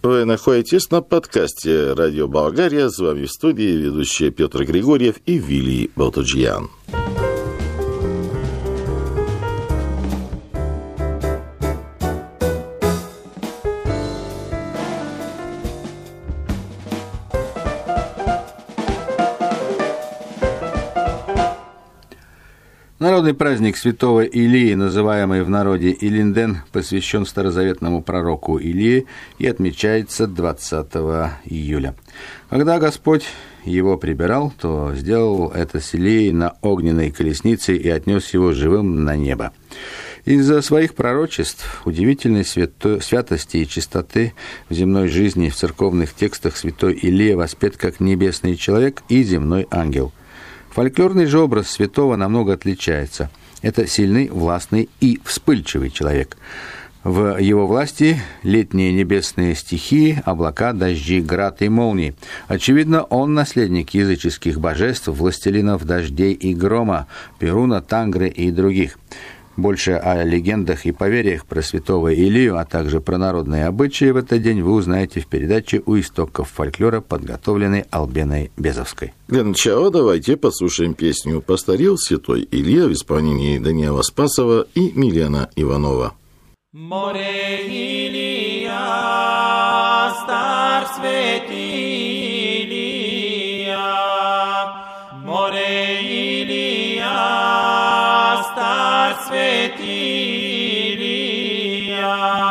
Вы находитесь на подкасте «Радио Болгария». С вами в студии ведущие Петр Григорьев и Вилли Болтуджиян. Народный праздник святого Илии, называемый в народе Илинден, посвящен старозаветному пророку Илии и отмечается 20 июля. Когда Господь его прибирал, то сделал это с Илией на огненной колеснице и отнес его живым на небо. Из-за своих пророчеств, удивительной святости и чистоты в земной жизни в церковных текстах святой Илия воспет как небесный человек и земной ангел. Фольклорный же образ святого намного отличается. Это сильный, властный и вспыльчивый человек. В его власти летние небесные стихии, облака, дожди, град и молнии. Очевидно, он наследник языческих божеств, властелинов дождей и грома, Перуна, Тангры и других. Больше о легендах и поверьях про святого Илию, а также про народные обычаи в этот день вы узнаете в передаче «У истоков фольклора», подготовленной Албеной Безовской. Для начала давайте послушаем песню «Постарел святой Илия» в исполнении Даниила Спасова и Милена Иванова. Море Илия, стар святой Илия, море Илия, стар святой Илия,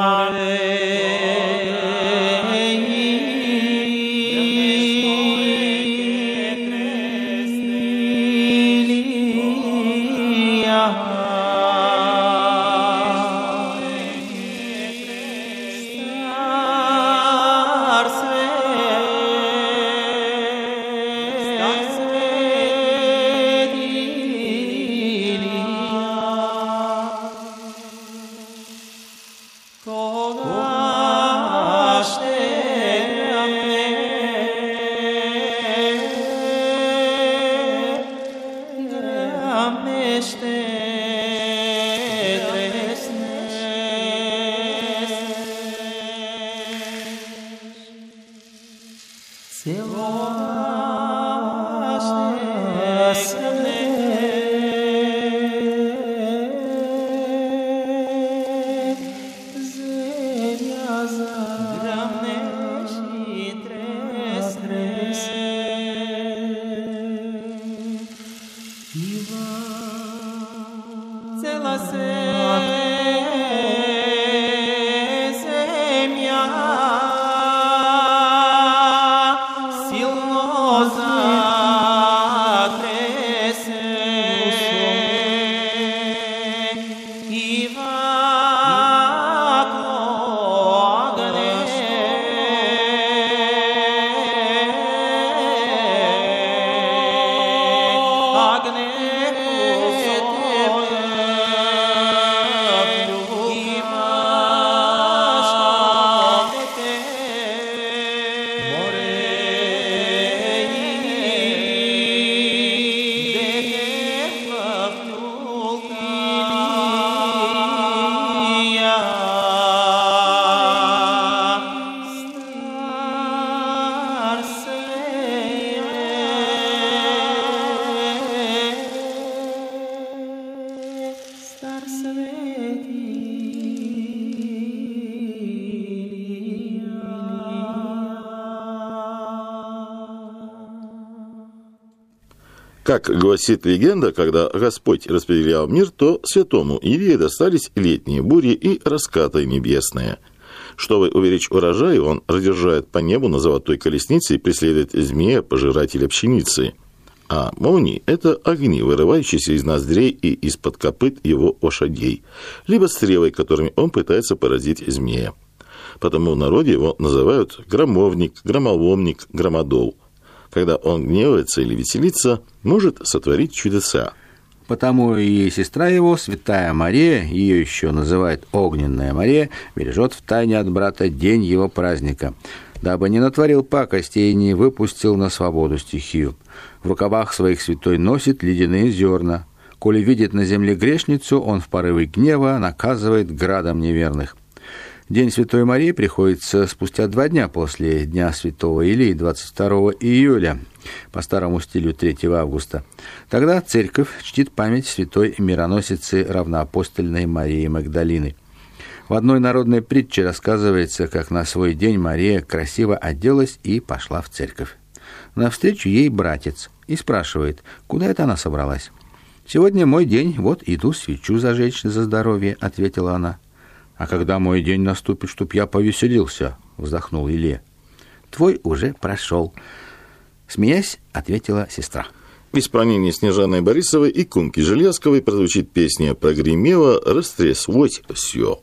Как гласит легенда, когда Господь распределял мир, то святому Илии достались летние бури и раскаты небесные. Чтобы уберечь урожай, он разъезжает по небу на золотой колеснице и преследует змея, пожирателя пшеницы. А молнии – это огни, вырывающиеся из ноздрей и из-под копыт его лошадей, либо стрелы, которыми он пытается поразить змея. Потому в народе его называют громовник, громоломник, громодол. Когда он гневается или веселится, может сотворить чудеса. Потому и сестра его, святая Мария, ее еще называют Огненная Мария, бережет втайне от брата день его праздника, дабы не натворил пакости и не выпустил на свободу стихию. В рукавах своих святой носит ледяные зерна. Коли видит на земле грешницу, он в порыве гнева наказывает градом неверных. День Святой Марии приходится спустя 2 дня после Дня Святого Илии, 22 июля, по старому стилю 3 августа. Тогда церковь чтит память святой мироносицы равноапостольной Марии Магдалины. В одной народной притче рассказывается, как на свой день Мария красиво оделась и пошла в церковь. Навстречу ей братец и спрашивает, куда это она собралась. «Сегодня мой день, вот иду свечу зажечь за здоровье», — ответила она. «А когда мой день наступит, чтоб я повеселился?» — вздохнул Илия. «Твой уже прошел», — смеясь, ответила сестра. В исполнении Снежаны Борисовой и Кумки Железковой прозвучит песня «Прогремело, растряслось все».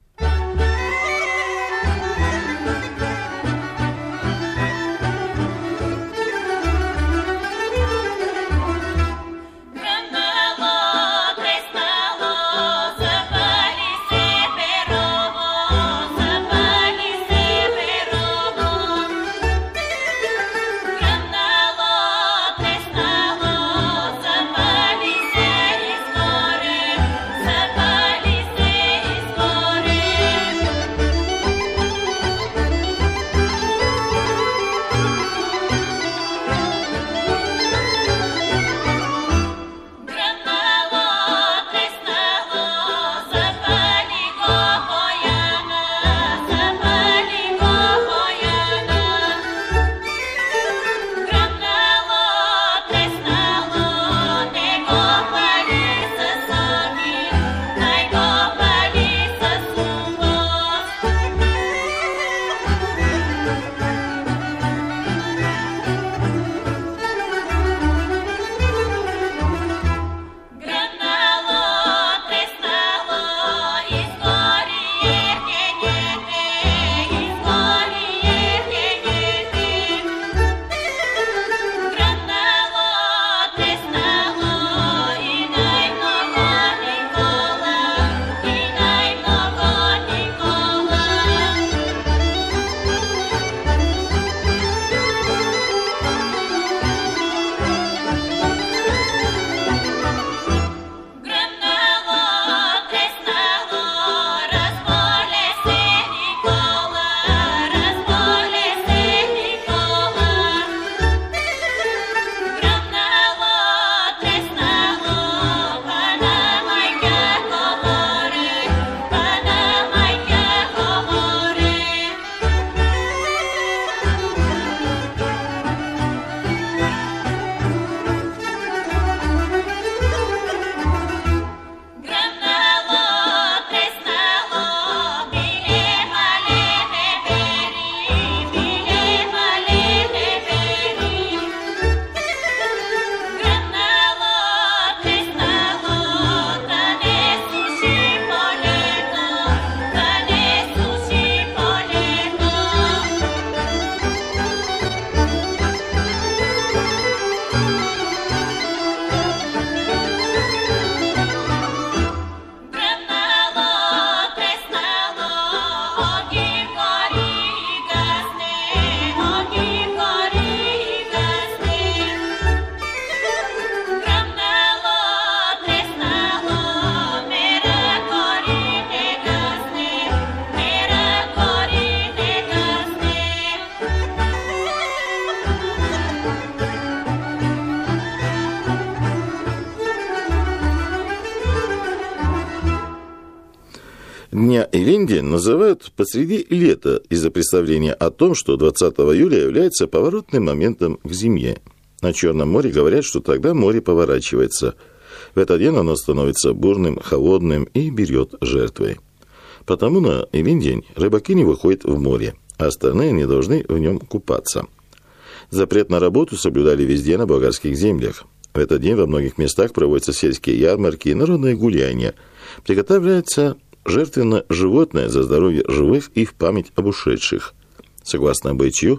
Дня Илиндень называют посреди лета из-за представления о том, что 20 июля является поворотным моментом к зиме. На Черном море говорят, что тогда море поворачивается. В этот день оно становится бурным, холодным и берет жертвы. Потому на Илиндень рыбаки не выходят в море, а остальные не должны в нем купаться. Запрет на работу соблюдали везде на болгарских землях. В этот день во многих местах проводятся сельские ярмарки и народные гуляния. Приготовляется жертвенно животное за здоровье живых и в память об ушедших. Согласно обычаю,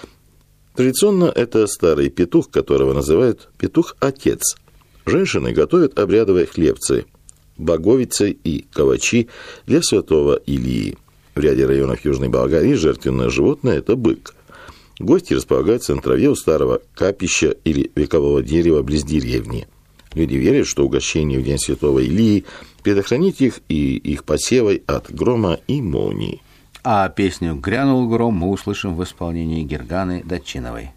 традиционно это старый петух, которого называют петух-отец. Женщины готовят обрядовые хлебцы, боговицы и калачи для святого Илии. В ряде районов Южной Болгарии жертвенное животное – это бык. Гости располагаются на траве у старого капища или векового дерева близ деревни. Люди верят, что угощение в день святого Илии предохранит их и их посевой от грома и молний. А песню «Грянул гром» мы услышим в исполнении Герганы Датчиновой.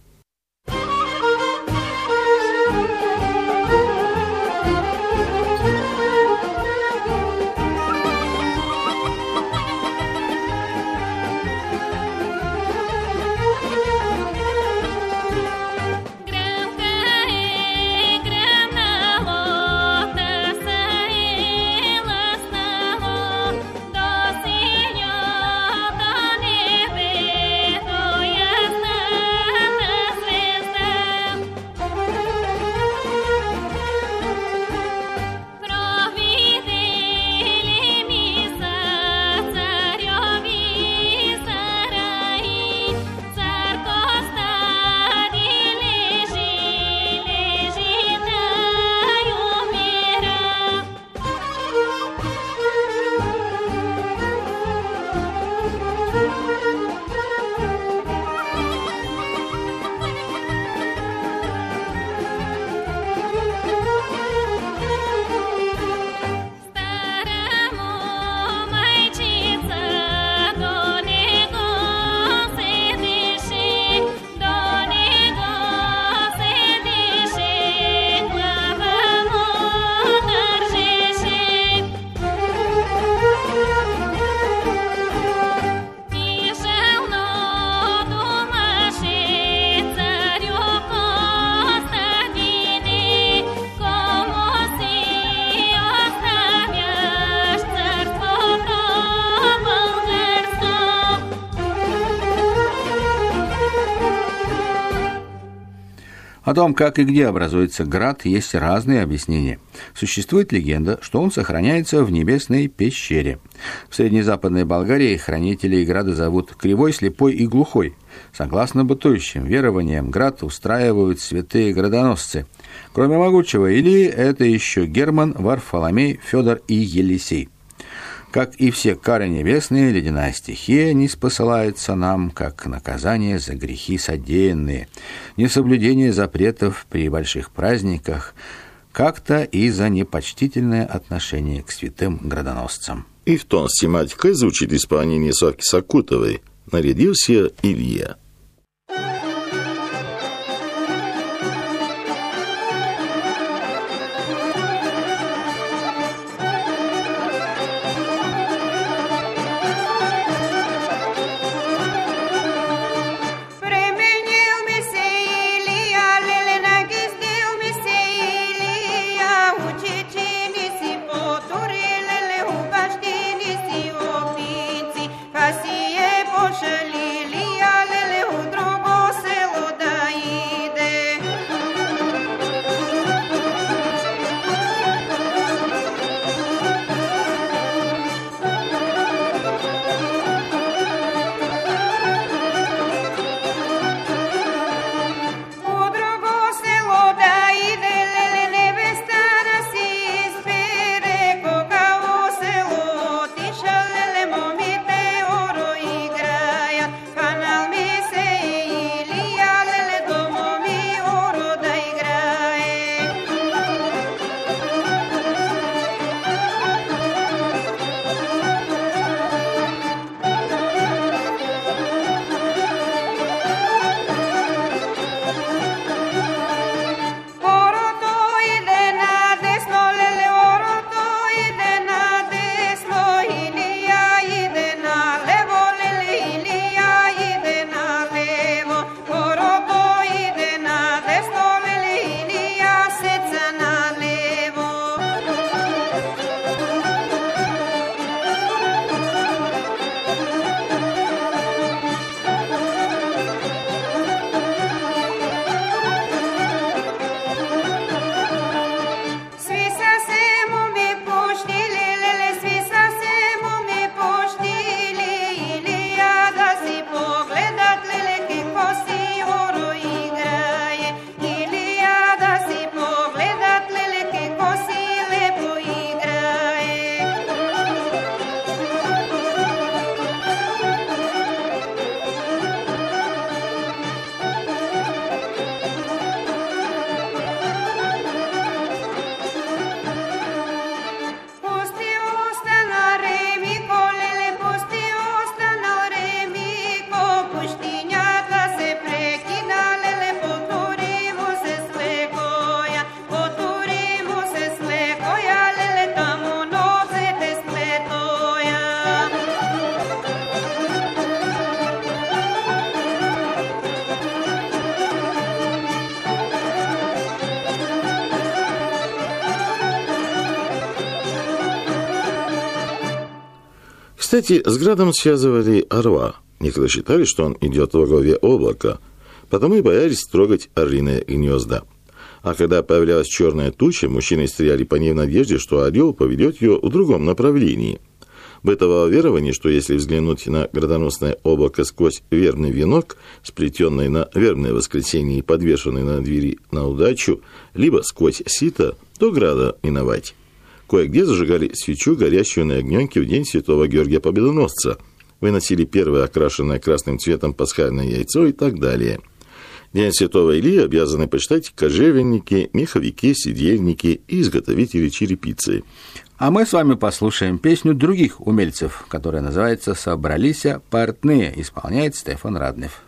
О том, как и где образуется град, есть разные объяснения. Существует легенда, что он сохраняется в небесной пещере. В среднезападной Болгарии хранителей града зовут Кривой, Слепой и Глухой. Согласно бытующим верованиям, град устраивают святые градоносцы. Кроме могучего Илии, это еще Герман, Варфоломей, Федор и Елисей. Как и все кары небесные, ледяная стихия ниспосылается нам, как наказание за грехи содеянные, несоблюдение запретов при больших праздниках, как-то и за непочтительное отношение к святым градоносцам. И в тон с тематикой звучит исполнение Савки Сакутовой «Нарядился Илья». Poșălii, lia, lele, Кстати, с градом связывали орла. Некоторые считали, что он идет во главе облака, потому и боялись трогать орлиные гнезда. А когда появлялась черная туча, мужчины стреляли по ней в надежде, что орел поведет ее в другом направлении. Бытовало верование, что если взглянуть на градоносное облако сквозь вербный венок, сплетенный на вербное воскресенье и подвешенный на двери на удачу, либо сквозь сито, то града миновать. Кое-где зажигали свечу, горящую на огненке в день святого Георгия Победоносца, выносили первое окрашенное красным цветом пасхальное яйцо и так далее. День святого Илии обязаны почитать кожевенники, меховики, седельники и изготовители черепицы. А мы с вами послушаем песню других умельцев, которая называется «Собралися портные», исполняет Стефан Раднев.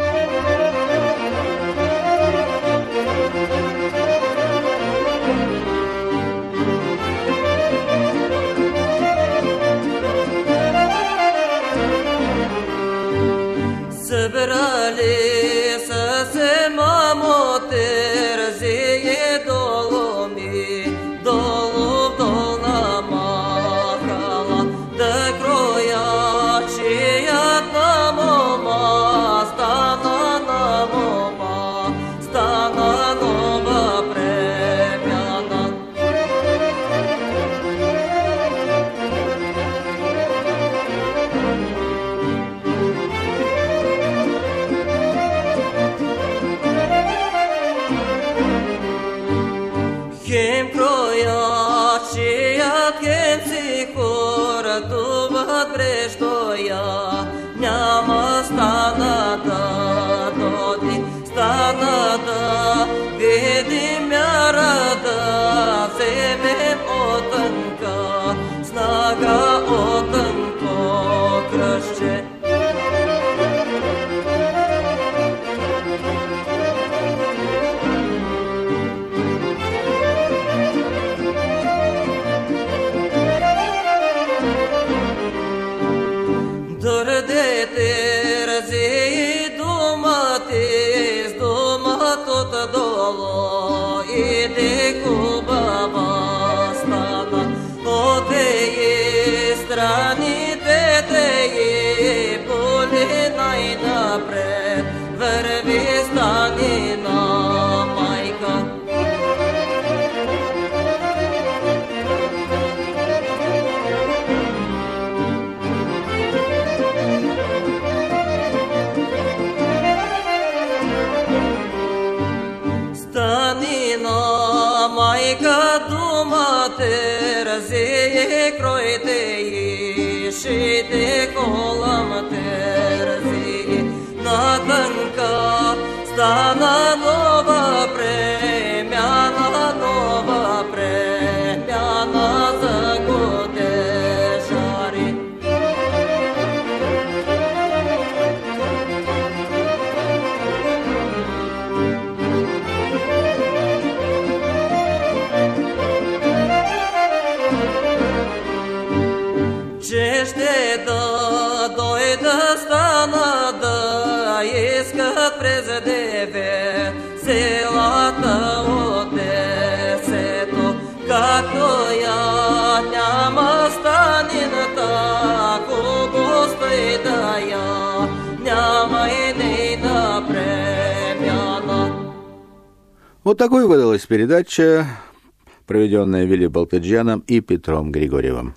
Вот такой выдалась передача, проведенная Вилли Болтыджаном и Петром Григорьевым.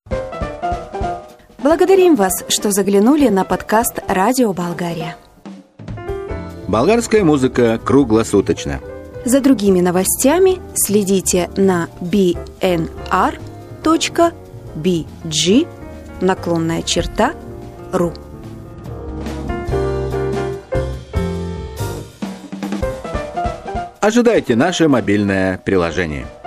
Благодарим вас, что заглянули на подкаст «Радио Болгария». Болгарская музыка круглосуточно. За другими новостями следите на bnr.bg/ru. Ожидайте наше мобильное приложение.